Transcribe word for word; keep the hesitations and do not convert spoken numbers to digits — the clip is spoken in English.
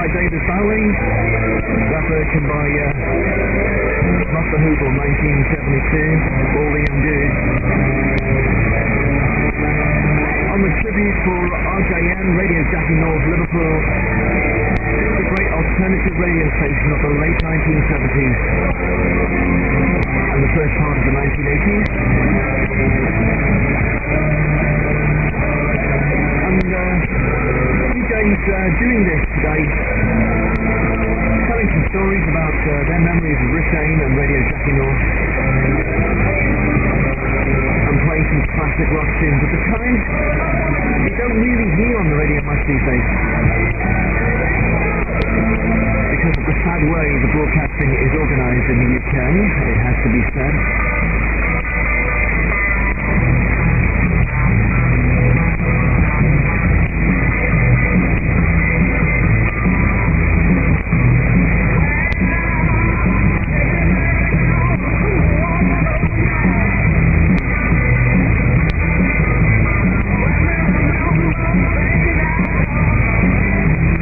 by David Bowie. That version by uh, Master Hoople, nineteen seventy-two. All the Young Dudes. On the tribute for R J N, Radio Jackie North, Liverpool. The great alternative radio station of the late nineteen seventies and the first part of the nineteen eighties. And uh, D Js uh, doing this today, telling some stories about uh, their memories of Ritain and Radio Jackie North, and playing some classic rock tunes at the time you don't really hear on the radio much these days, because of the sad way the broadcasting is organised in the U K, it has to be said.